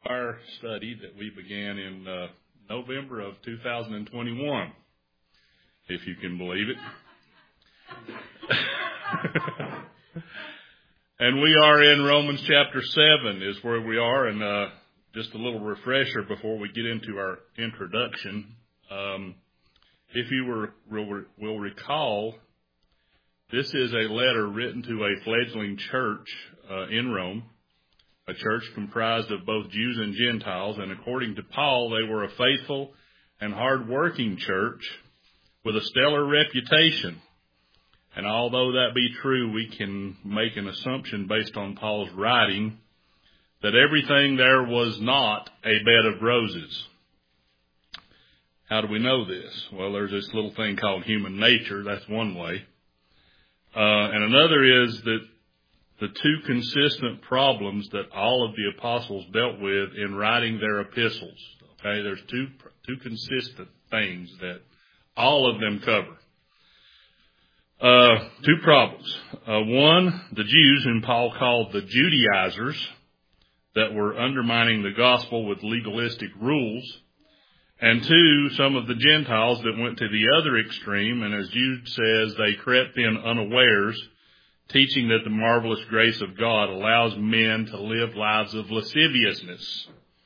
our study that we began in November of 2021, if you can believe it. And we are in Romans chapter 7 is where we are, and just a little refresher before we get into our introduction. If you will recall, this is a letter written to a fledgling church in Rome, a church comprised of both Jews and Gentiles, and according to Paul, they were a faithful and hard-working church with a stellar reputation. And although that be true, we can make an assumption based on Paul's writing that everything there was not a bed of roses. How do we know this? Well, there's this little thing called human nature. That's one way. And another is that the two consistent problems that all of the apostles dealt with in writing their epistles. Okay, there's two consistent things that all of them cover. Two problems. One, the Jews, whom Paul called the Judaizers, that were undermining the gospel with legalistic rules. And two, some of the Gentiles that went to the other extreme, and as Jude says, they crept in unawares, teaching that the marvelous grace of God allows men to live lives of lasciviousness.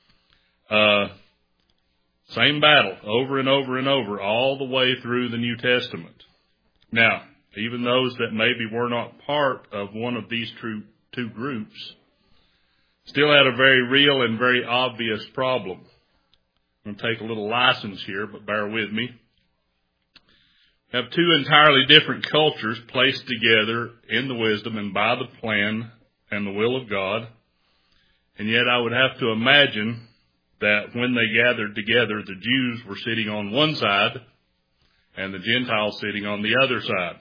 Same battle over and over and over, all the way through the New Testament. Now, even those that maybe were not part of one of these two groups still had a very real and very obvious problem. I'm going to take a little license here, but bear with me. We have two entirely different cultures placed together in the wisdom and by the plan and the will of God. And yet I would have to imagine that when they gathered together, the Jews were sitting on one side and the Gentiles sitting on the other side.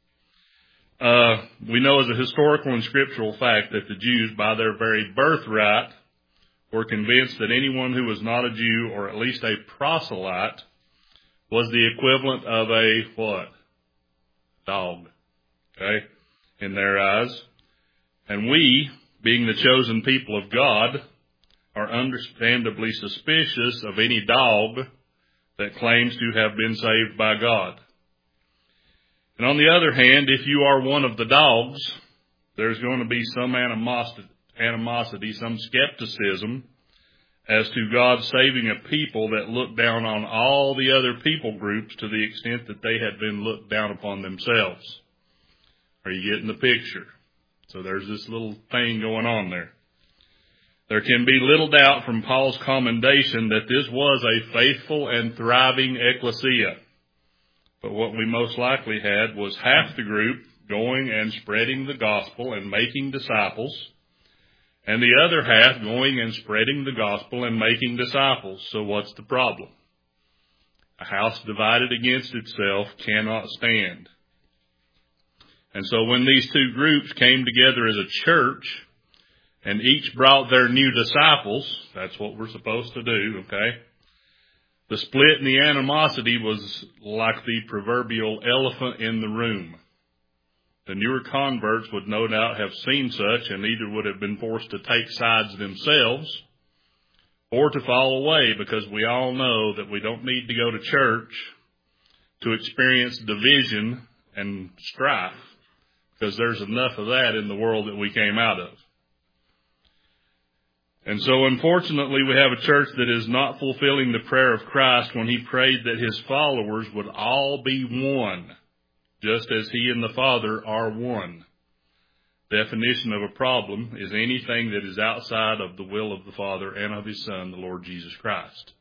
We know as a historical and scriptural fact that the Jews, by their very birthright, were convinced that anyone who was not a Jew, or at least a proselyte, was the equivalent of a what? Dog. Okay? In their eyes. And we, being the chosen people of God, are understandably suspicious of any dog that claims to have been saved by God. And on the other hand, if you are one of the dogs, there's going to be some animosity, some skepticism as to God saving a people that look down on all the other people groups to the extent that they had been looked down upon themselves. Are you getting the picture? So there's this little thing going on there. There can be little doubt from Paul's commendation that this was a faithful and thriving ecclesia. But what we most likely had was half the group going and spreading the gospel and making disciples, and the other half going and spreading the gospel and making disciples. So what's the problem? A house divided against itself cannot stand. And so when these two groups came together as a church, and each brought their new disciples, that's what we're supposed to do, okay? The split and the animosity was like the proverbial elephant in the room. The newer converts would no doubt have seen such and either would have been forced to take sides themselves or to fall away, because we all know that we don't need to go to church to experience division and strife, because there's enough of that in the world that we came out of. And so, unfortunately, we have a church that is not fulfilling the prayer of Christ when he prayed that his followers would all be one, just as he and the Father are one. Definition of a problem is anything that is outside of the will of the Father and of his Son, the Lord Jesus Christ.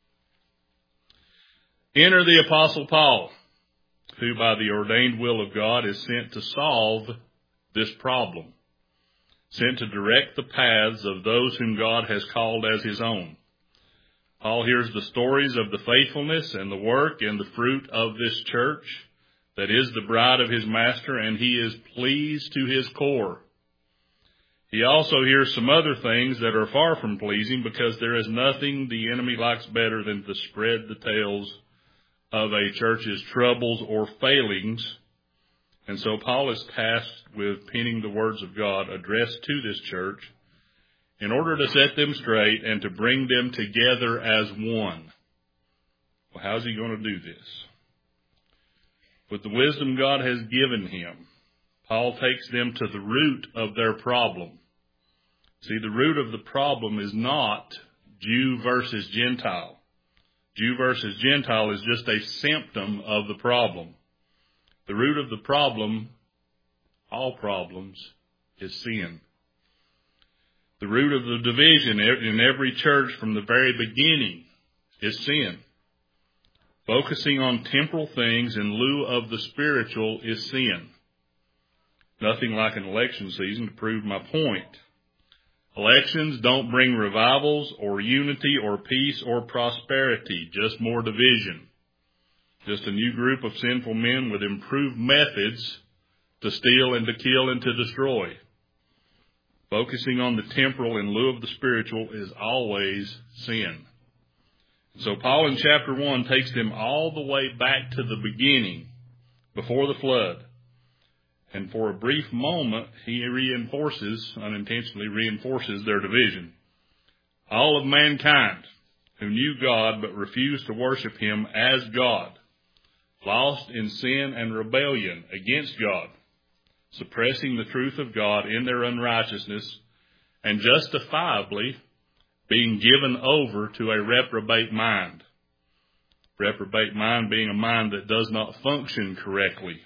Enter the Apostle Paul, who by the ordained will of God is sent to solve this problem. Sent to direct the paths of those whom God has called as his own. Paul hears the stories of the faithfulness and the work and the fruit of this church that is the bride of his master, and he is pleased to his core. He also hears some other things that are far from pleasing, because there is nothing the enemy likes better than to spread the tales of a church's troubles or failings. And so Paul is tasked with penning the words of God addressed to this church in order to set them straight and to bring them together as one. Well, how's he going to do this? With the wisdom God has given him, Paul takes them to the root of their problem. See, the root of the problem is not Jew versus Gentile. Jew versus Gentile is just a symptom of the problem. The root of the problem, all problems, is sin. The root of the division in every church from the very beginning is sin. Focusing on temporal things in lieu of the spiritual is sin. Nothing like an election season to prove my point. Elections don't bring revivals or unity or peace or prosperity, just more division. Just a new group of sinful men with improved methods to steal and to kill and to destroy. Focusing on the temporal in lieu of the spiritual is always sin. So Paul in chapter 1 takes them all the way back to the beginning, before the flood. And for a brief moment, he unintentionally reinforces their division. All of mankind who knew God but refused to worship him as God, lost in sin and rebellion against God, suppressing the truth of God in their unrighteousness, and justifiably being given over to a reprobate mind. Reprobate mind being a mind that does not function correctly.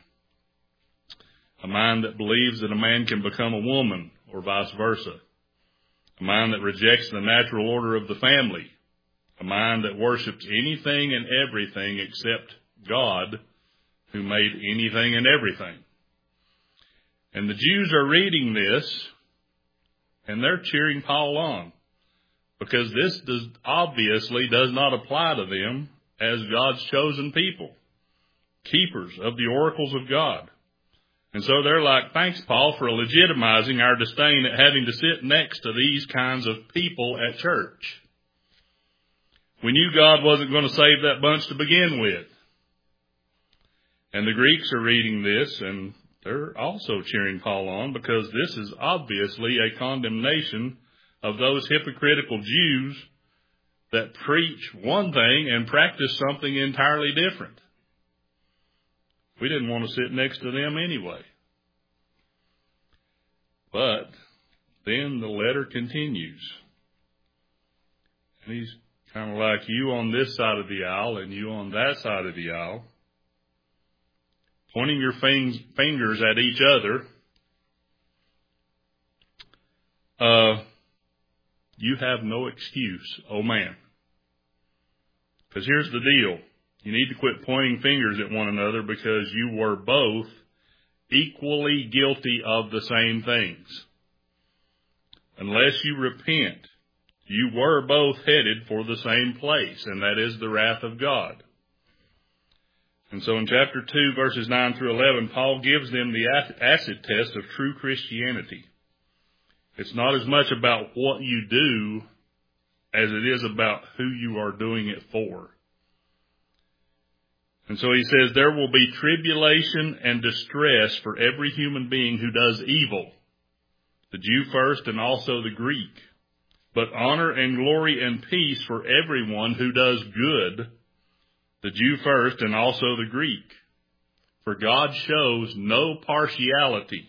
A mind that believes that a man can become a woman, or vice versa. A mind that rejects the natural order of the family. A mind that worships anything and everything except God, who made anything and everything. And the Jews are reading this, and they're cheering Paul on, because this obviously does not apply to them as God's chosen people, keepers of the oracles of God. And so they're like, thanks, Paul, for legitimizing our disdain at having to sit next to these kinds of people at church. We knew God wasn't going to save that bunch to begin with. And the Greeks are reading this, and they're also cheering Paul on, because this is obviously a condemnation of those hypocritical Jews that preach one thing and practice something entirely different. We didn't want to sit next to them anyway. But then the letter continues. And he's kind of like you on this side of the aisle and you on that side of the aisle, pointing your fingers at each other. You have no excuse, oh man. Because here's the deal. You need to quit pointing fingers at one another, because you were both equally guilty of the same things. Unless you repent, you were both headed for the same place, and that is the wrath of God. And so in chapter 2, verses 9 through 11, Paul gives them the acid test of true Christianity. It's not as much about what you do as it is about who you are doing it for. And so he says, there will be tribulation and distress for every human being who does evil, the Jew first and also the Greek, but honor and glory and peace for everyone who does good, the Jew first and also the Greek. For God shows no partiality.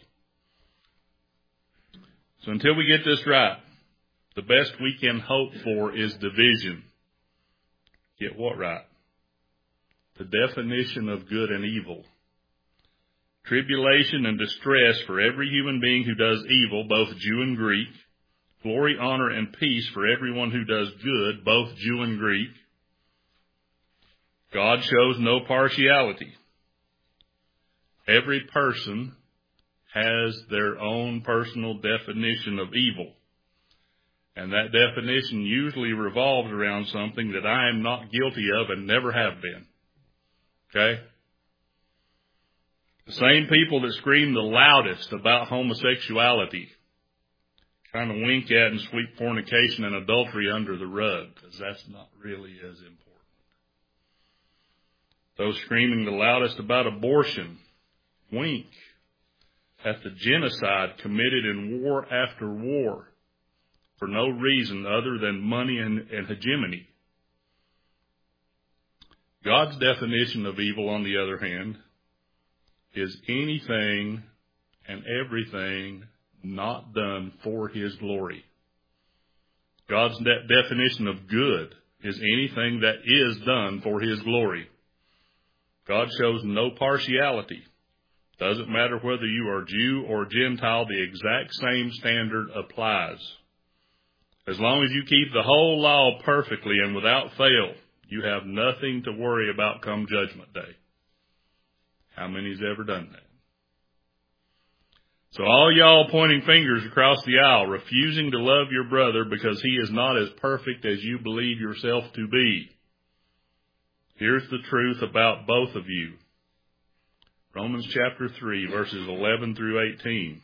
So until we get this right, the best we can hope for is division. Get what right? The definition of good and evil. Tribulation and distress for every human being who does evil, both Jew and Greek. Glory, honor, and peace for everyone who does good, both Jew and Greek. God shows no partiality. Every person has their own personal definition of evil. And that definition usually revolves around something that I am not guilty of and never have been. Okay? The same people that scream the loudest about homosexuality kind of wink at and sweep fornication and adultery under the rug, because that's not really as important. Those screaming the loudest about abortion wink at the genocide committed in war after war for no reason other than money and hegemony. God's definition of evil, on the other hand, is anything and everything not done for His glory. God's definition of good is anything that is done for His glory. God shows no partiality. Doesn't matter whether you are Jew or Gentile, the exact same standard applies. As long as you keep the whole law perfectly and without fail, you have nothing to worry about come Judgment Day. How many's ever done that? So all y'all pointing fingers across the aisle, refusing to love your brother because he is not as perfect as you believe yourself to be. Here's the truth about both of you. Romans chapter 3, verses 11 through 18.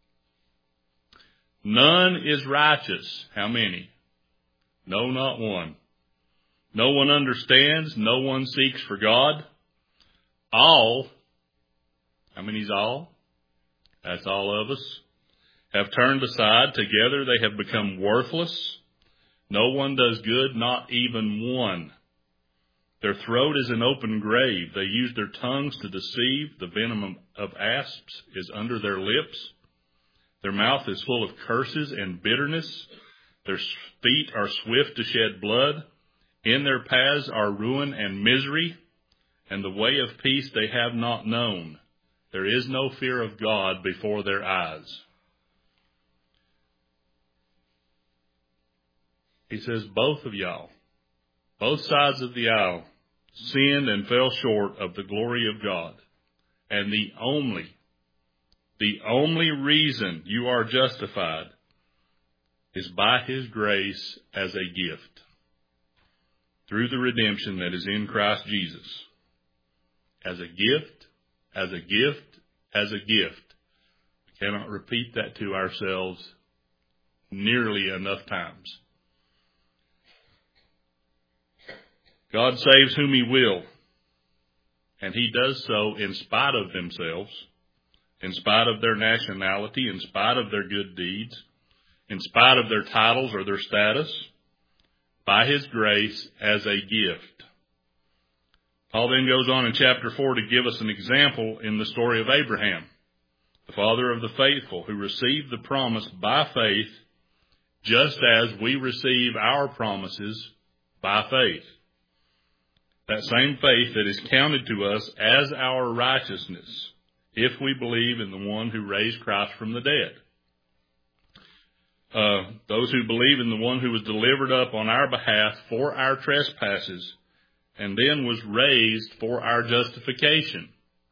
None is righteous. How many? No, not one. No one understands. No one seeks for God. All, how many's all? That's all of us. Have turned aside. Together they have become worthless. No one does good, not even one. Their throat is an open grave. They use their tongues to deceive. The venom of asps is under their lips. Their mouth is full of curses and bitterness. Their feet are swift to shed blood. In their paths are ruin and misery, and the way of peace they have not known. There is no fear of God before their eyes. He says, both of y'all, both sides of the aisle, sinned and fell short of the glory of God. And the only reason you are justified is by His grace as a gift, through the redemption that is in Christ Jesus. As a gift, as a gift, as a gift. We cannot repeat that to ourselves nearly enough times. God saves whom He will, and He does so in spite of themselves, in spite of their nationality, in spite of their good deeds, in spite of their titles or their status, by His grace as a gift. Paul then goes on in chapter 4 to give us an example in the story of Abraham, the father of the faithful, who received the promise by faith, just as we receive our promises by faith. That same faith that is counted to us as our righteousness, if we believe in the one who raised Christ from the dead. Those who believe in the one who was delivered up on our behalf for our trespasses and then was raised for our justification.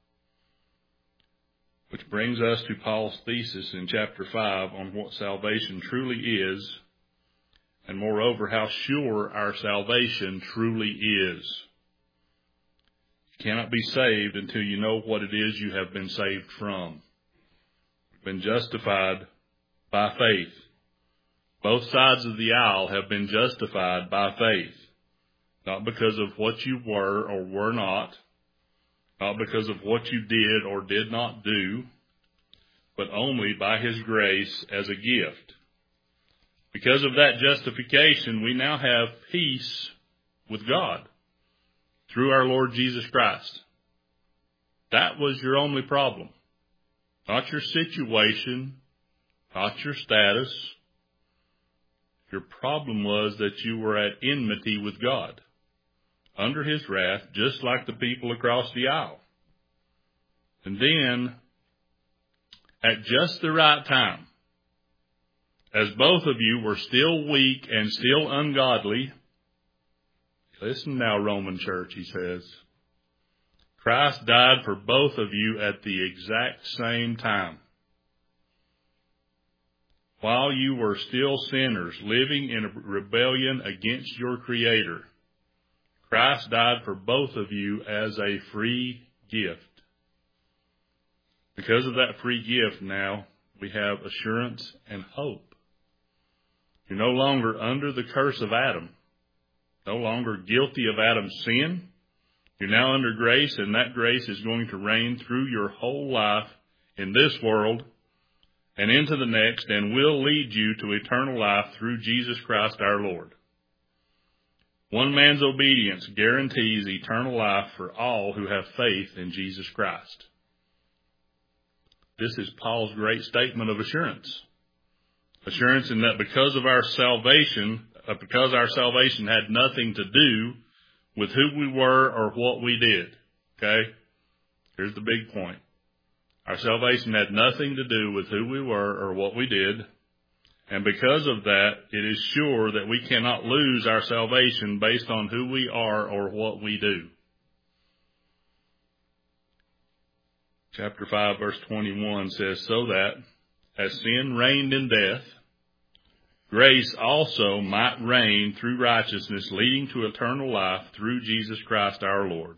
Which brings us to Paul's thesis in chapter 5 on what salvation truly is, and moreover, how sure our salvation truly is. You cannot be saved until you know what it is you have been saved from. You've been justified by faith. Both sides of the aisle have been justified by faith, not because of what you were or were not because of what you did or did not do, but only by His grace as a gift. Because of that justification, we now have peace with God through our Lord Jesus Christ. That was your only problem. Not your situation, not your status. Your problem was that you were at enmity with God, under His wrath, just like the people across the aisle. And then, at just the right time, as both of you were still weak and still ungodly, listen now, Roman Church, he says, Christ died for both of you at the exact same time. While you were still sinners, living in a rebellion against your Creator, Christ died for both of you as a free gift. Because of that free gift now, we have assurance and hope. You're no longer under the curse of Adam, no longer guilty of Adam's sin. You're now under grace, and that grace is going to reign through your whole life in this world and into the next, and will lead you to eternal life through Jesus Christ our Lord. One man's obedience guarantees eternal life for all who have faith in Jesus Christ. This is Paul's great statement of assurance. Assurance in that because our salvation had nothing to do with who we were or what we did. Okay? Here's the big point. Our salvation had nothing to do with who we were or what we did. And because of that, it is sure that we cannot lose our salvation based on who we are or what we do. Chapter 5, verse 21 says, so that, as sin reigned in death, grace also might reign through righteousness, leading to eternal life through Jesus Christ our Lord.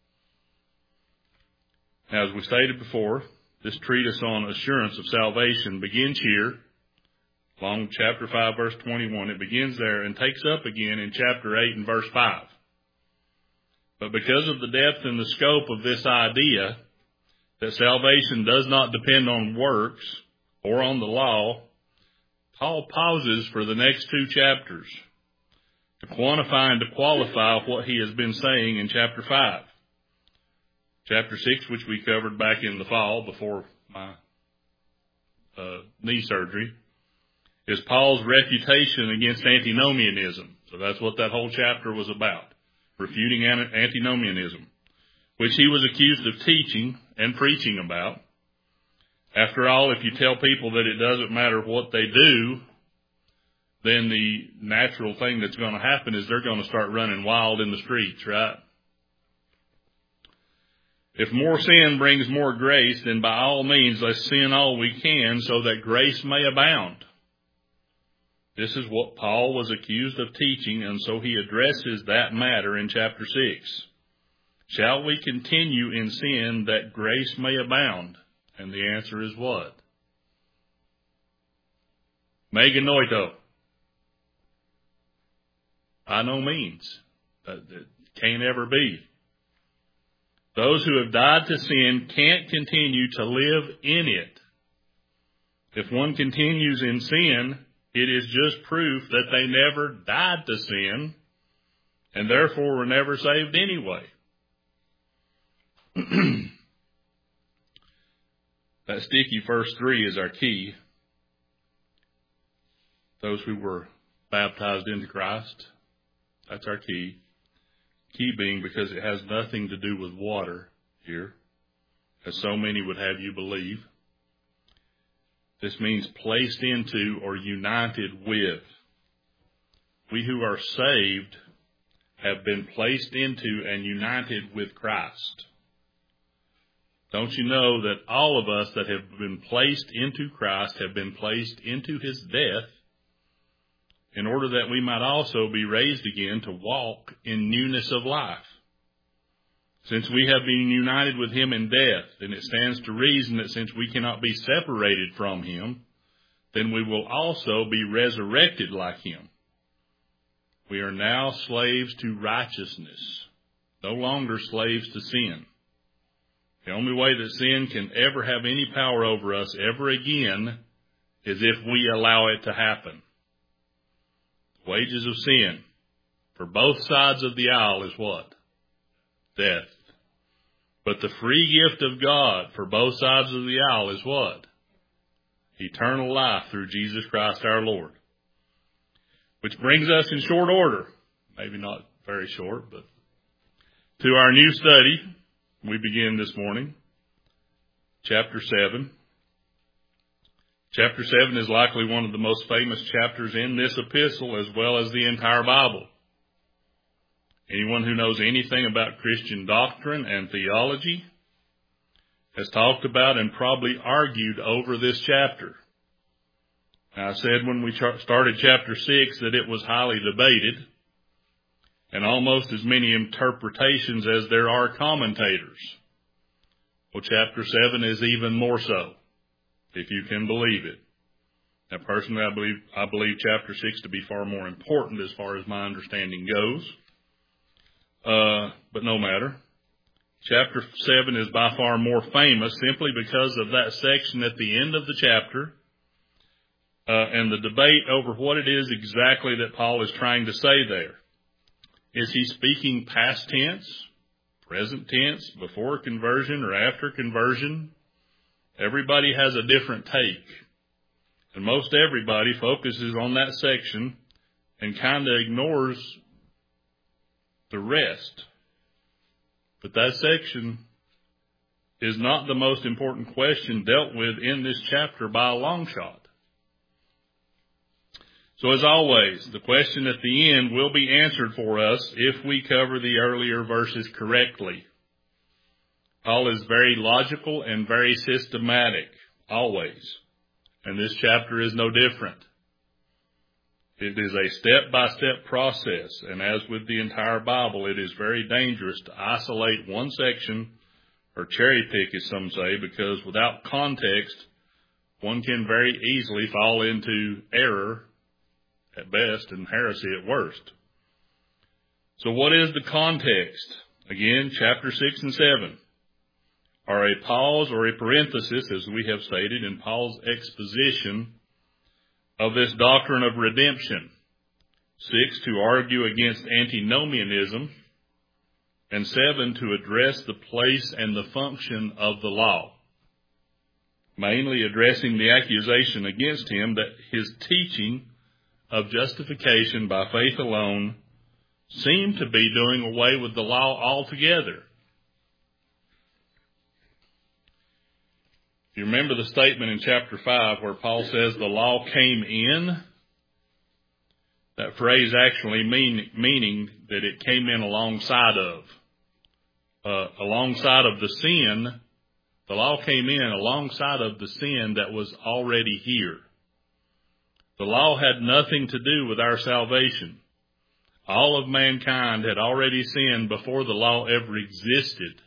Now, as we stated before, this treatise on assurance of salvation begins here, along with chapter 5, verse 21. It begins there and takes up again in chapter 8 and verse 5. But because of the depth and the scope of this idea, that salvation does not depend on works or on the law, Paul pauses for the next two chapters to quantify and to qualify what he has been saying in chapter 5. Chapter 6, which we covered back in the fall before my knee surgery, is Paul's refutation against antinomianism. So that's what that whole chapter was about, refuting antinomianism, which he was accused of teaching and preaching about. After all, if you tell people that it doesn't matter what they do, then the natural thing that's going to happen is they're going to start running wild in the streets, right? If more sin brings more grace, then by all means let's sin all we can so that grace may abound. This is what Paul was accused of teaching, and so he addresses that matter in chapter 6. Shall we continue in sin that grace may abound? And the answer is what? Meganoito. By no means. That can't ever be. Those who have died to sin can't continue to live in it. If one continues in sin, it is just proof that they never died to sin and therefore were never saved anyway. That sticky verse 3 is our key. Those who were baptized into Christ, that's our key. Key being because it has nothing to do with water here, as so many would have you believe. This means placed into or united with. We who are saved have been placed into and united with Christ. Don't you know that all of us that have been placed into Christ have been placed into his death in order that we might also be raised again to walk in newness of life? Since we have been united with him in death, then it stands to reason that since we cannot be separated from him, then we will also be resurrected like him. We are now slaves to righteousness, no longer slaves to sin. The only way that sin can ever have any power over us ever again is if we allow it to happen. The wages of sin for both sides of the aisle is what? Death. But the free gift of God for both sides of the aisle is what? Eternal life through Jesus Christ our Lord. Which brings us in short order, maybe not very short, but to our new study. We begin this morning, chapter 7. Chapter 7 is likely one of the most famous chapters in this epistle as well as the entire Bible. Anyone who knows anything about Christian doctrine and theology has talked about and probably argued over this chapter. Now, I said when we started chapter 6 that it was highly debated, and almost as many interpretations as there are commentators. Well, chapter 7 is even more so, if you can believe it. Now, personally, I believe chapter 6 to be far more important as far as my understanding goes. But no matter. Chapter 7 is by far more famous simply because of that section at the end of the chapter and the debate over what it is exactly that Paul is trying to say there. Is he speaking past tense, present tense, before conversion or after conversion? Everybody has a different take. And most everybody focuses on that section and kind of ignores the rest. But that section is not the most important question dealt with in this chapter by a long shot. So as always, the question at the end will be answered for us if we cover the earlier verses correctly. Paul is very logical and very systematic, always. And this chapter is no different. It is a step-by-step process, and as with the entire Bible, it is very dangerous to isolate one section or cherry pick, as some say, because without context, one can very easily fall into error at best and heresy at worst. So what is the context? Again, chapter 6 and 7 are a pause or a parenthesis, as we have stated, in Paul's exposition of this doctrine of redemption. 6, to argue against antinomianism, and 7, to address the place and the function of the law, mainly addressing the accusation against him that his teaching of justification by faith alone seemed to be doing away with the law altogether. You remember the statement in chapter 5 where Paul says the law came in? That phrase actually meaning that it came in alongside of. Alongside of the sin. The law came in alongside of the sin that was already here. The law had nothing to do with our salvation. All of mankind had already sinned before the law ever existed.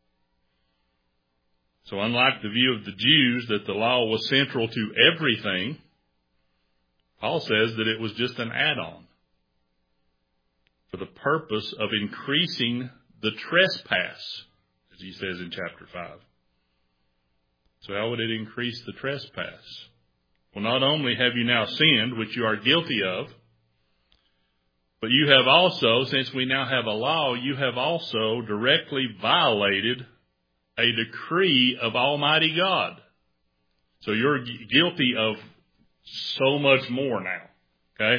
So unlike the view of the Jews that the law was central to everything, Paul says that it was just an add-on for the purpose of increasing the trespass, as he says in chapter 5. So how would it increase the trespass? Well, not only have you now sinned, which you are guilty of, but you have also, since we now have a law, you have also directly violated a decree of Almighty God. So you're guilty of so much more now. Okay?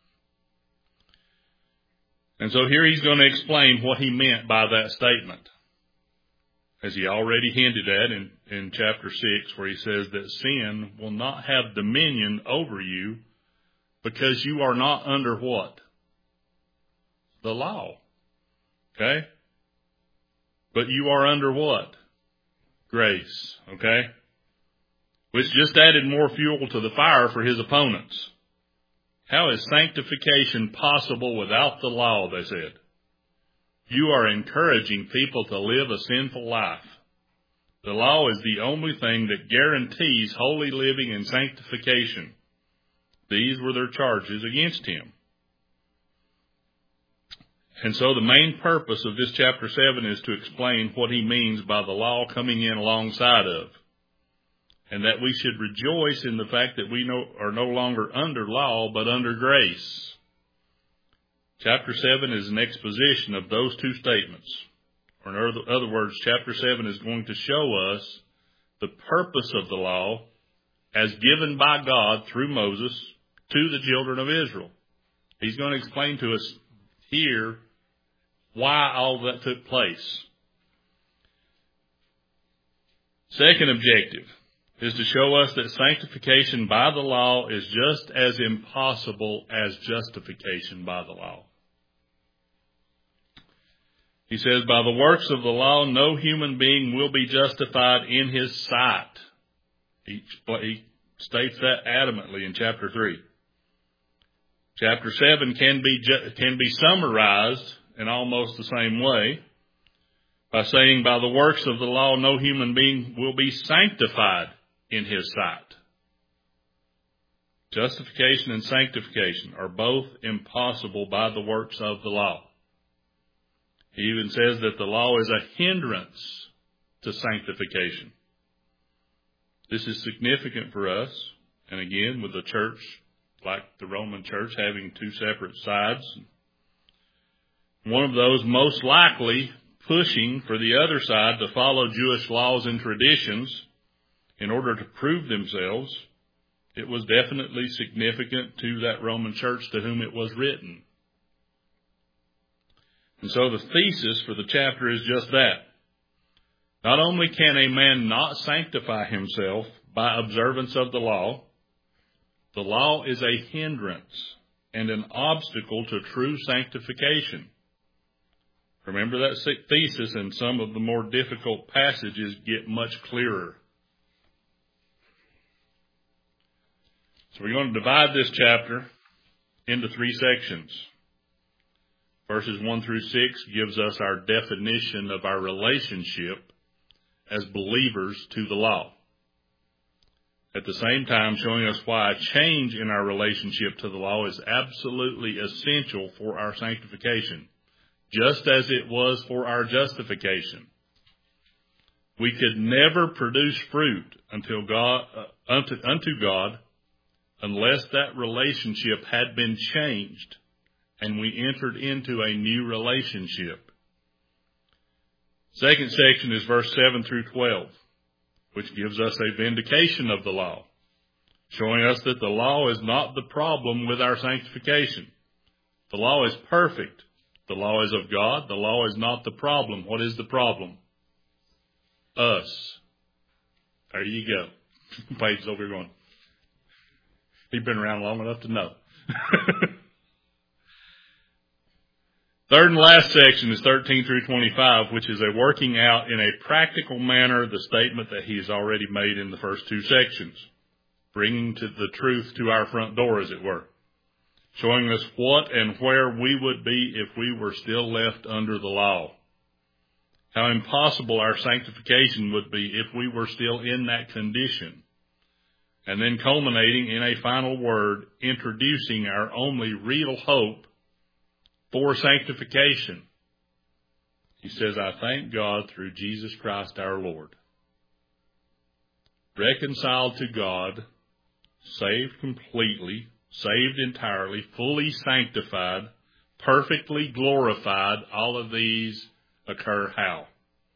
And so here he's going to explain what he meant by that statement, as he already hinted at in chapter 6, where he says that sin will not have dominion over you because you are not under what? The law. Okay? But you are under what? Grace. Okay? Which just added more fuel to the fire for his opponents. How is sanctification possible without the law, they said. You are encouraging people to live a sinful life. The law is the only thing that guarantees holy living and sanctification. These were their charges against him. And so the main purpose of this chapter 7 is to explain what he means by the law coming in alongside of. And that we should rejoice in the fact that we are no longer under law, but under grace. Chapter 7 is an exposition of those two statements. Or in other words, chapter 7 is going to show us the purpose of the law as given by God through Moses to the children of Israel. He's going to explain to us here why all that took place. Second objective is to show us that sanctification by the law is just as impossible as justification by the law. He says, by the works of the law, no human being will be justified in his sight. He states that adamantly in chapter 3. Chapter 7 can be summarized in almost the same way by saying, by the works of the law, no human being will be sanctified in his sight. Justification and sanctification are both impossible by the works of the law. He even says that the law is a hindrance to sanctification. This is significant for us And again, with the church, like the Roman church, having two separate sides, one of those most likely pushing for the other side to follow Jewish laws and traditions in order to prove themselves, it was definitely significant to that Roman church to whom it was written. And so the thesis for the chapter is just that. Not only can a man not sanctify himself by observance of the law is a hindrance and an obstacle to true sanctification. Remember that thesis, and some of the more difficult passages get much clearer. So we're going to divide this chapter into three sections. Verses 1 through 6 gives us our definition of our relationship as believers to the law. At the same time, showing us why a change in our relationship to the law is absolutely essential for our sanctification, just as it was for our justification. We could never produce fruit unto God unless that relationship had been changed and we entered into a new relationship. Second section is verse 7 through 12, which gives us a vindication of the law, showing us that the law is not the problem with our sanctification. The law is perfect. The law is of God. The law is not the problem. What is the problem? Us. There you go. Page's over here going, he's been around long enough to know. Third and last section is 13 through 25, which is a working out in a practical manner the statement that he has already made in the first two sections, bringing to the truth to our front door, as it were, showing us what and where we would be if we were still left under the law, how impossible our sanctification would be if we were still in that condition, and then culminating in a final word, introducing our only real hope for sanctification. He says, I thank God through Jesus Christ our Lord. Reconciled to God, saved completely, saved entirely, fully sanctified, perfectly glorified. All of these occur how?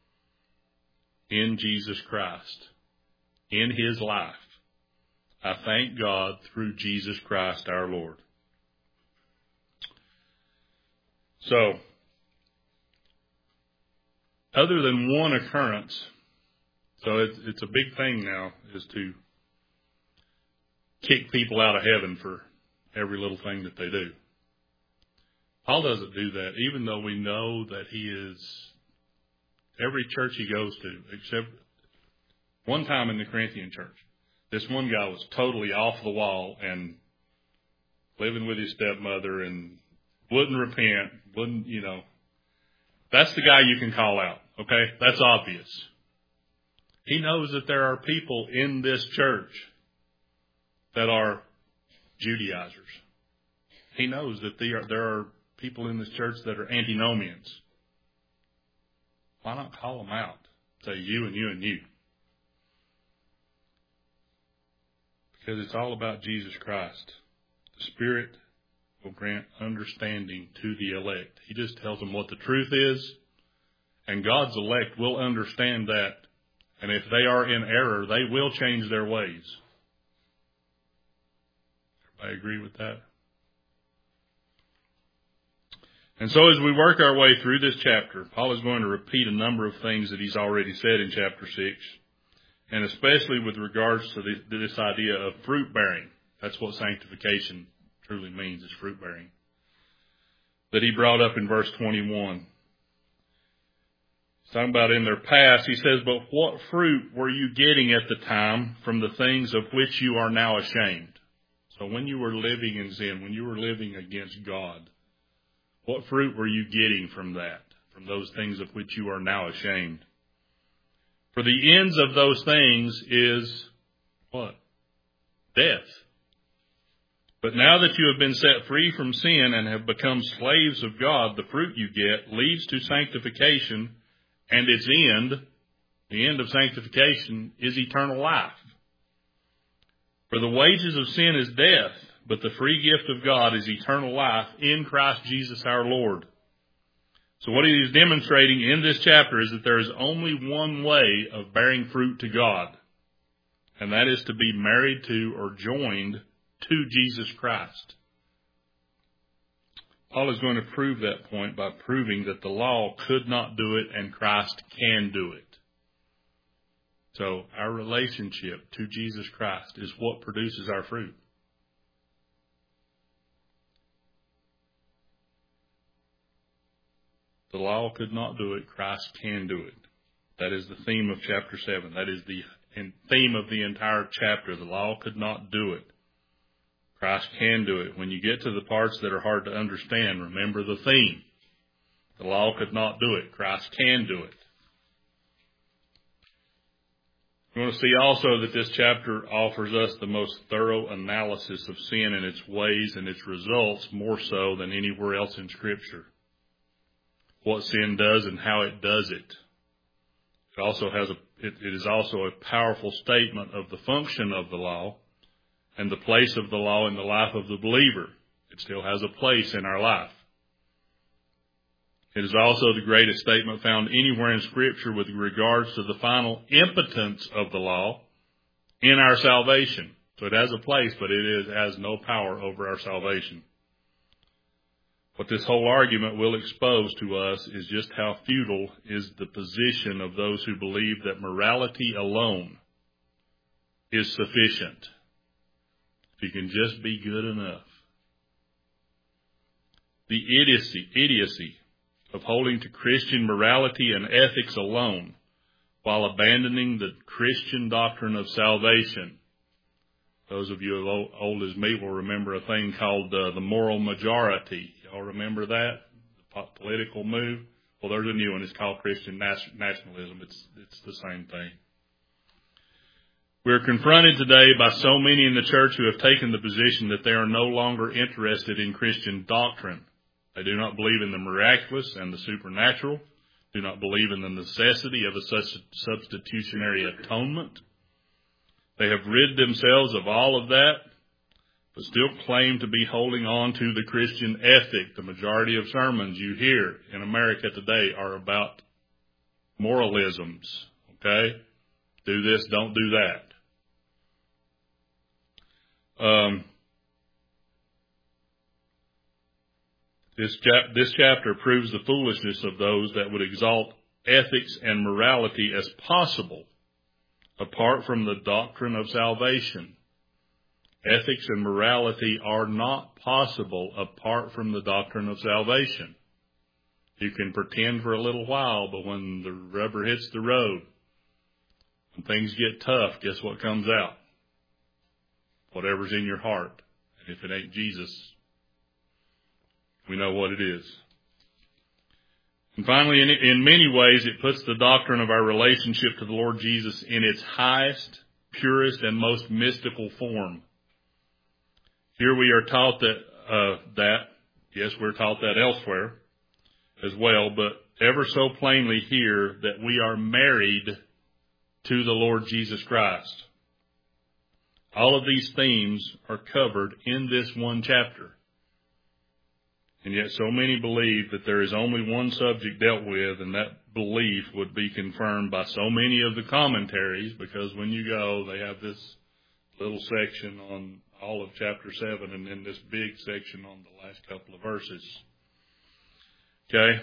In Jesus Christ, in His life. I thank God through Jesus Christ our Lord. So, other than one occurrence, so it's a big thing now, is to kick people out of heaven for every little thing that they do. Paul doesn't do that, even though we know that he is, every church he goes to, except one time in the Corinthian church, this one guy was totally off the wall and living with his stepmother and wouldn't repent, that's the guy you can call out, okay? That's obvious. He knows that there are people in this church that are Judaizers. He knows that there are people in this church that are antinomians. Why not call them out? Say you and you and you. Because it's all about Jesus Christ. The Spirit will grant understanding to the elect. He just tells them what the truth is, and God's elect will understand that. And if they are in error, they will change their ways. Everybody agree with that? And so as we work our way through this chapter, Paul is going to repeat a number of things that he's already said in chapter 6, and especially with regards to this idea of fruit bearing. That's what sanctification truly means, is fruit bearing, that he brought up in verse 21. He's talking about in their past. He says, but what fruit were you getting at the time from the things of which you are now ashamed? So when you were living in sin, when you were living against God, what fruit were you getting from that, from those things of which you are now ashamed? For the ends of those things is what? Death. But now that you have been set free from sin and have become slaves of God, the fruit you get leads to sanctification, and its end, the end of sanctification, is eternal life. For the wages of sin is death, but the free gift of God is eternal life in Christ Jesus our Lord. So what he is demonstrating in this chapter is that there is only one way of bearing fruit to God, and that is to be married to or joined to Jesus Christ. Paul is going to prove that point by proving that the law could not do it and Christ can do it. So our relationship to Jesus Christ is what produces our fruit. The law could not do it, Christ can do it. That is the theme of chapter 7. That is the theme of the entire chapter. The law could not do it. Christ can do it. When you get to the parts that are hard to understand, remember the theme. The law could not do it. Christ can do it. You want to see also that this chapter offers us the most thorough analysis of sin and its ways and its results, more so than anywhere else in Scripture. What sin does and how it does it. It is also a powerful statement of the function of the law and the place of the law in the life of the believer. It still has a place in our life. It is also the greatest statement found anywhere in Scripture with regards to the final impotence of the law in our salvation. So it has a place, but it has no power over our salvation. What this whole argument will expose to us is just how futile is the position of those who believe that morality alone is sufficient. If you can just be good enough. The idiocy of holding to Christian morality and ethics alone while abandoning the Christian doctrine of salvation. Those of you as old as me will remember a thing called the moral majority. Y'all remember that? The political move? Well, there's a new one. It's called Christian nationalism. It's the same thing. We're confronted today by so many in the church who have taken the position that they are no longer interested in Christian doctrine. They do not believe in the miraculous and the supernatural, do not believe in the necessity of a substitutionary atonement. They have rid themselves of all of that, but still claim to be holding on to the Christian ethic. The majority of sermons you hear in America today are about moralisms, okay? Do this, don't do that. This chapter proves the foolishness of those that would exalt ethics and morality as possible apart from the doctrine of salvation. Ethics and morality are not possible apart from the doctrine of salvation. You can pretend for a little while, but when the rubber hits the road, when things get tough, guess what comes out? Whatever's in your heart. And if it ain't Jesus, we know what it is. And finally, in many ways, it puts the doctrine of our relationship to the Lord Jesus in its highest, purest, and most mystical form. Here we are taught yes, we're taught that elsewhere as well, but ever so plainly here that we are married to the Lord Jesus Christ. All of these themes are covered in this one chapter. And yet so many believe that there is only one subject dealt with, and that belief would be confirmed by so many of the commentaries, because when you go, they have this little section on all of chapter 7 and then this big section on the last couple of verses. Okay?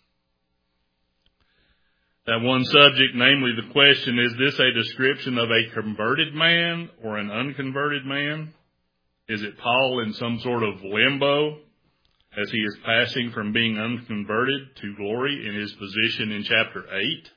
That one subject, namely the question, is this a description of a converted man or an unconverted man? Is it Paul in some sort of limbo as he is passing from being unconverted to glory in his position in chapter 8?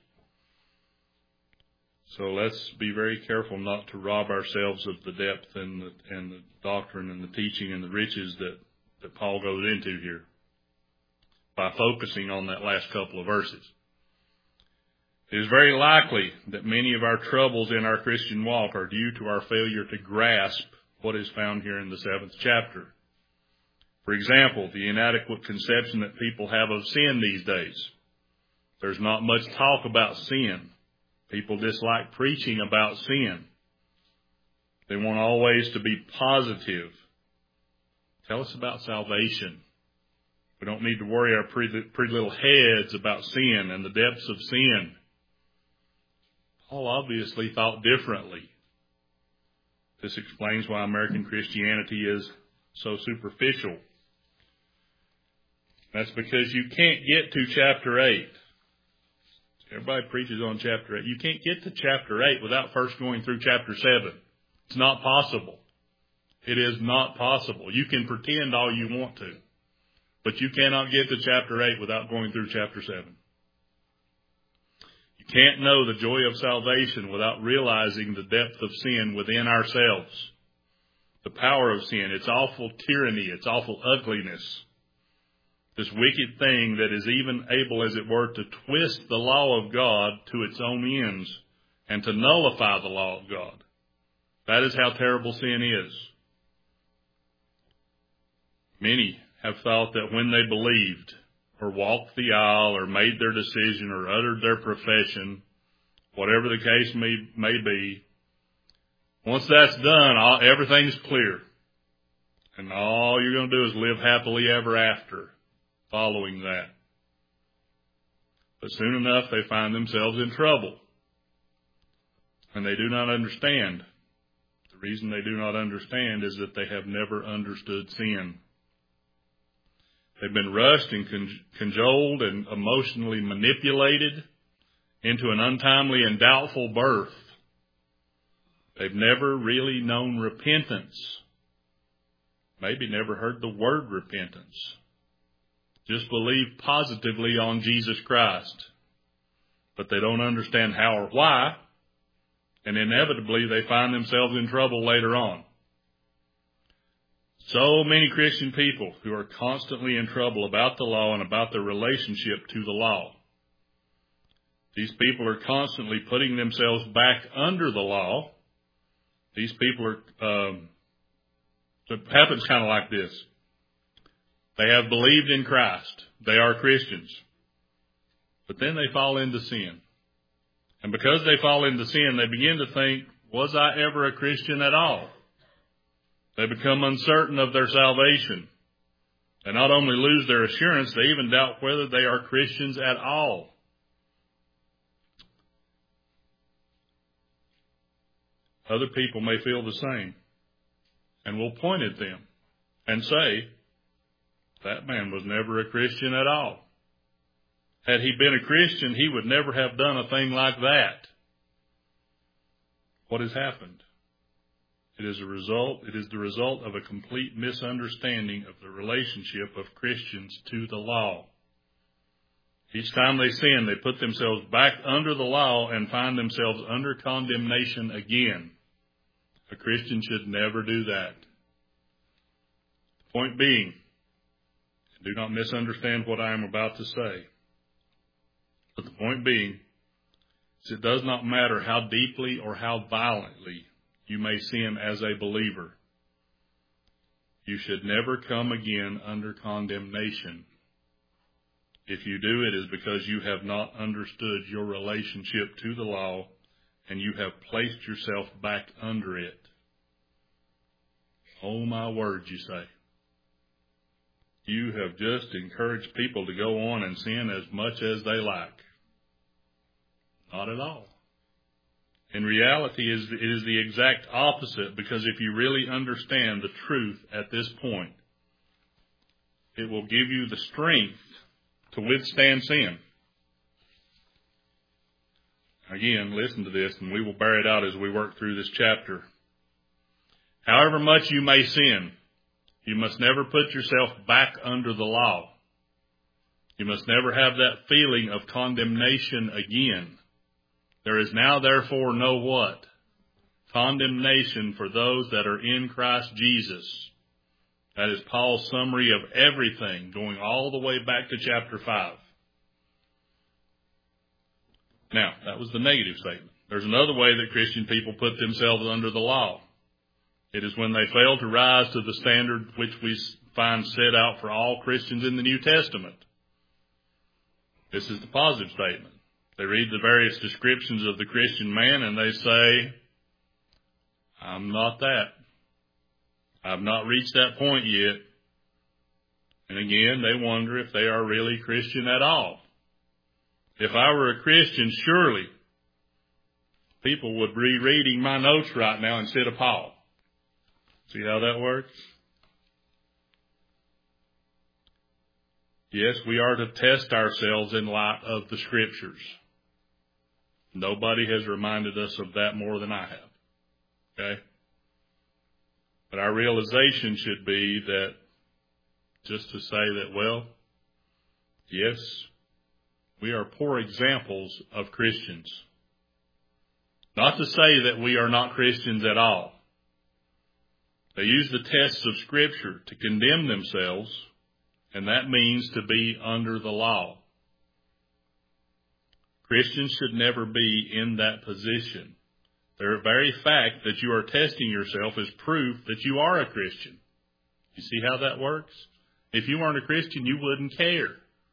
So let's be very careful not to rob ourselves of the depth and the doctrine and the teaching and the riches that Paul goes into here by focusing on that last couple of verses. It is very likely that many of our troubles in our Christian walk are due to our failure to grasp what is found here in the 7th chapter. For example, the inadequate conception that people have of sin these days. There's not much talk about sin. People dislike preaching about sin. They want always to be positive. Tell us about salvation. We don't need to worry our pretty little heads about sin and the depths of sin. Paul obviously thought differently. This explains why American Christianity is so superficial. That's because you can't get to chapter 8. Everybody preaches on chapter 8. You can't get to chapter 8 without first going through chapter 7. It's not possible. It is not possible. You can pretend all you want to, but you cannot get to chapter 8 without going through chapter 7. You can't know the joy of salvation without realizing the depth of sin within ourselves. The power of sin, its awful tyranny, its awful ugliness. This wicked thing that is even able, as it were, to twist the law of God to its own ends and to nullify the law of God. That is how terrible sin is. Many have thought that when they believed or walked the aisle or made their decision or uttered their profession, whatever the case may be, once that's done, everything's clear. And all you're going to do is live happily ever after following that. But soon enough, they find themselves in trouble. And they do not understand. The reason they do not understand is that they have never understood sin. They've been rushed and cajoled and emotionally manipulated into an untimely and doubtful birth. They've never really known repentance. Maybe never heard the word repentance. Just believe positively on Jesus Christ. But they don't understand how or why. And inevitably they find themselves in trouble later on. So many Christian people who are constantly in trouble about the law and about their relationship to the law. These people are constantly putting themselves back under the law. These people are, it happens kind of like this. They have believed in Christ. They are Christians. But then they fall into sin. And because they fall into sin, they begin to think, was I ever a Christian at all? They become uncertain of their salvation. They not only lose their assurance, they even doubt whether they are Christians at all. Other people may feel the same and will point at them and say, that man was never a Christian at all. Had he been a Christian, he would never have done a thing like that. What has happened? It is the result of a complete misunderstanding of the relationship of Christians to the law. Each time they sin, they put themselves back under the law and find themselves under condemnation again. A Christian should never do that. Point being, do not misunderstand what I am about to say. But the point being is it does not matter how deeply or how violently you may sin as a believer. You should never come again under condemnation. If you do, it is because you have not understood your relationship to the law and you have placed yourself back under it. Oh my word, you say. You have just encouraged people to go on and sin as much as they like. Not at all. In reality, it is the exact opposite, because if you really understand the truth at this point, it will give you the strength to withstand sin. Again, listen to this, and we will bear it out as we work through this chapter. However much you may sin, you must never put yourself back under the law. You must never have that feeling of condemnation again. There is now therefore no what? Condemnation for those that are in Christ Jesus. That is Paul's summary of everything, going all the way back to chapter 5. Now, that was the negative statement. There's another way that Christian people put themselves under the law. It is when they fail to rise to the standard which we find set out for all Christians in the New Testament. This is the positive statement. They read the various descriptions of the Christian man and they say, I'm not that. I've not reached that point yet. And again, they wonder if they are really Christian at all. If I were a Christian, surely people would be reading my notes right now instead of Paul. See how that works? Yes, we are to test ourselves in light of the Scriptures. Nobody has reminded us of that more than I have. Okay? But our realization should be that just to say that, well, yes, we are poor examples of Christians. Not to say that we are not Christians at all. They use the tests of Scripture to condemn themselves, and that means to be under the law. Christians should never be in that position. The very fact that you are testing yourself is proof that you are a Christian. You see how that works? If you weren't a Christian, you wouldn't care.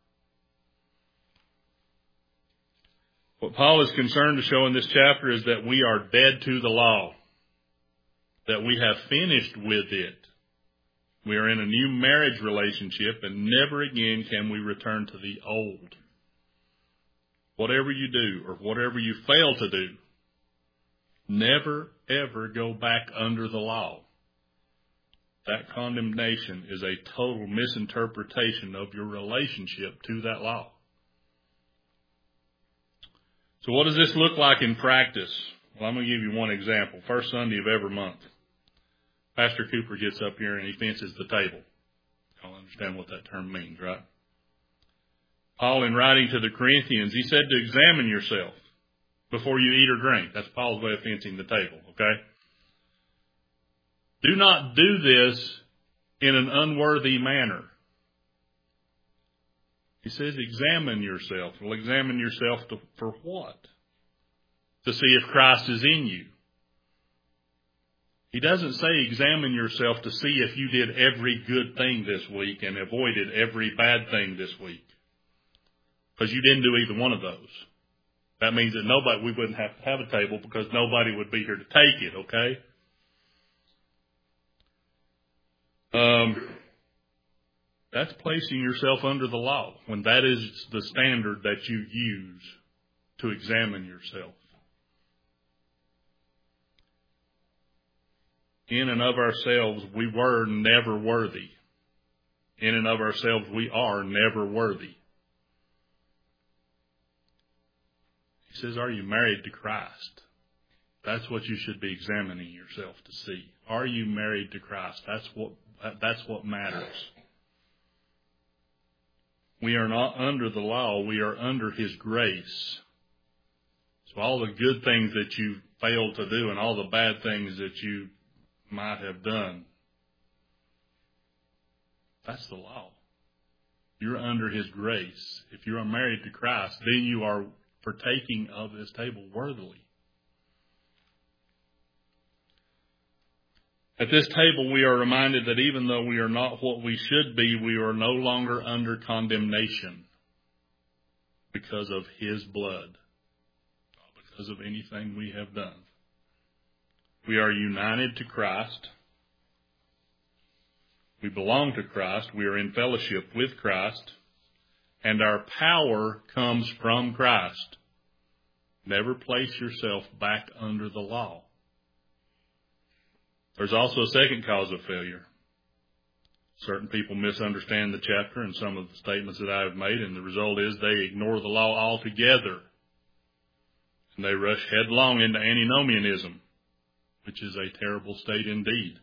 What Paul is concerned to show in this chapter is that we are dead to the law, that we have finished with it. We are in a new marriage relationship, and never again can we return to the old. Whatever you do or whatever you fail to do, never, ever go back under the law. That condemnation is a total misinterpretation of your relationship to that law. So what does this look like in practice? Well, I'm going to give you one example. First Sunday of every month, Pastor Cooper gets up here and he fences the table. Y'all understand what that term means, right? Paul, in writing to the Corinthians, he said to examine yourself before you eat or drink. That's Paul's way of fencing the table, okay? Do not do this in an unworthy manner. He says examine yourself. Well, examine yourself for what? To see if Christ is in you. He doesn't say examine yourself to see if you did every good thing this week and avoided every bad thing this week. Because you didn't do either one of those. That means that we wouldn't have to have a table because nobody would be here to take it, okay? That's placing yourself under the law when that is the standard that you use to examine yourself. In and of ourselves, we were never worthy. In and of ourselves, we are never worthy. He says, are you married to Christ? That's what you should be examining yourself to see. Are you married to Christ? That's what matters. We are not under the law. We are under His grace. So all the good things that you failed to do and all the bad things that you might have done, that's the law. You're under His grace. If you are married to Christ, then you are partaking of this table worthily. At this table, we are reminded that even though we are not what we should be, we are no longer under condemnation because of His blood, not because of anything we have done. We are united to Christ. We belong to Christ. We are in fellowship with Christ. And our power comes from Christ. Never place yourself back under the law. There's also a second cause of failure. Certain people misunderstand the chapter and some of the statements that I have made, and the result is they ignore the law altogether. And they rush headlong into antinomianism, which is a terrible state indeed.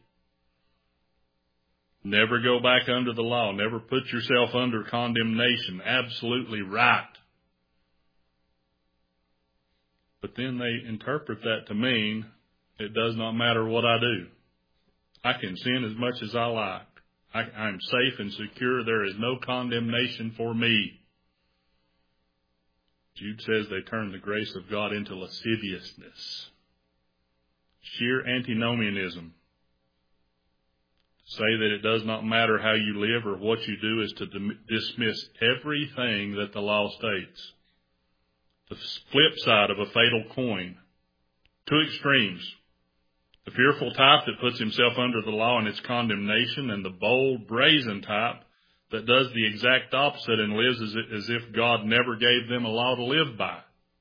Never go back under the law. Never put yourself under condemnation. Absolutely right. But then they interpret that to mean it does not matter what I do. I can sin as much as I like. I'm safe and secure. There is no condemnation for me. Jude says they turn the grace of God into lasciviousness. Sheer antinomianism. Say that it does not matter how you live or what you do is to dismiss everything that the law states. The flip side of a fatal coin. Two extremes. The fearful type that puts himself under the law and its condemnation, and the bold, brazen type that does the exact opposite and lives as if God never gave them a law to live by.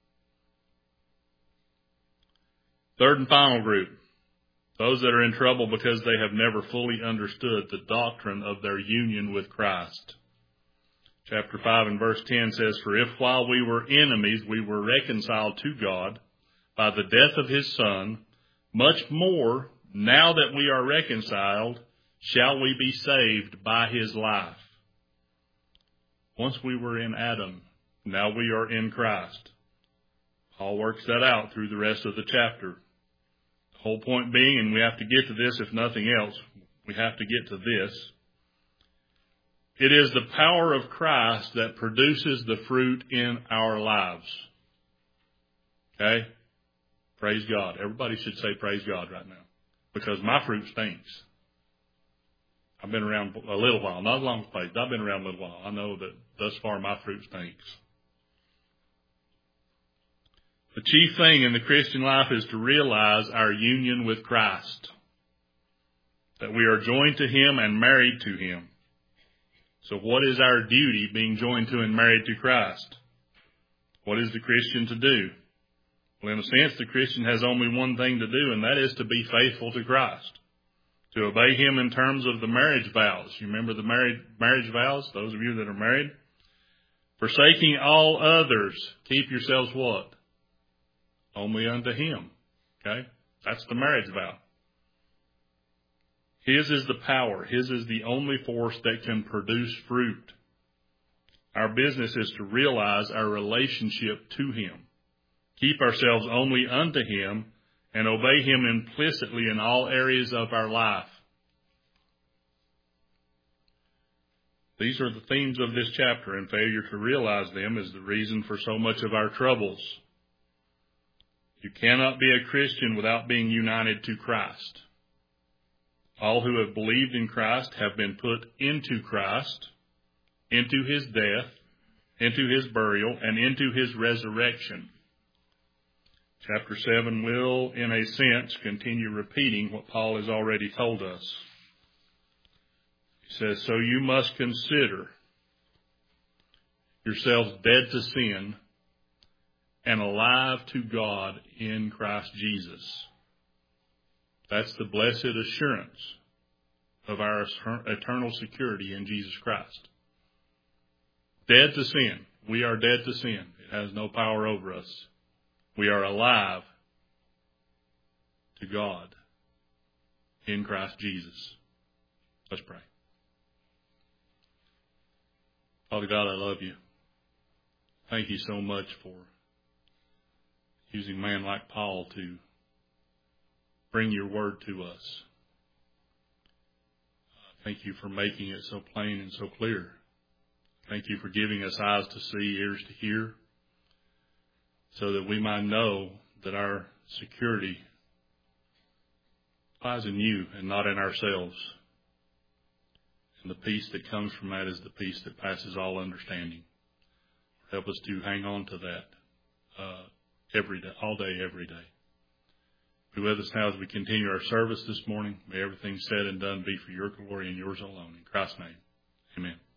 Third and final group, those that are in trouble because they have never fully understood the doctrine of their union with Christ. Chapter 5 and verse 10 says, "For if while we were enemies we were reconciled to God by the death of his Son, much more, now that we are reconciled, shall we be saved by his life." Once we were in Adam, now we are in Christ. Paul works that out through the rest of the chapter. The whole point being, and we have to get to this if nothing else, we have to get to this. It is the power of Christ that produces the fruit in our lives. Okay? Praise God. Everybody should say praise God right now, because my fruit stinks. I've been around a little while, not as long as Paige. I've been around a little while. I know that thus far my fruit stinks. The chief thing in the Christian life is to realize our union with Christ, that we are joined to him and married to him. So what is our duty being joined to and married to Christ? What is the Christian to do? Well, in a sense, the Christian has only one thing to do, and that is to be faithful to Christ, to obey him in terms of the marriage vows. You remember the marriage vows, those of you that are married? "Forsaking all others, keep yourselves" what? Only unto him. Okay? That's the marriage vow. His is the power. His is the only force that can produce fruit. Our business is to realize our relationship to him, keep ourselves only unto him, and obey him implicitly in all areas of our life. These are the themes of this chapter, and failure to realize them is the reason for so much of our troubles. You cannot be a Christian without being united to Christ. All who have believed in Christ have been put into Christ, into his death, into his burial, and into his resurrection. Chapter 7 will, in a sense, continue repeating what Paul has already told us. He says, "So you must consider yourselves dead to sin and alive to God in Christ Jesus." That's the blessed assurance of our eternal security in Jesus Christ. Dead to sin. We are dead to sin. It has no power over us. We are alive to God in Christ Jesus. Let's pray. Father God, I love you. Thank you so much for using a man like Paul to bring your word to us. Thank you for making it so plain and so clear. Thank you for giving us eyes to see, ears to hear, so that we might know that our security lies in you and not in ourselves. And the peace that comes from that is the peace that passes all understanding. Help us to hang on to that every day, all day, every day. Be with us now as we continue our service this morning. May everything said and done be for your glory and yours alone. In Christ's name, amen.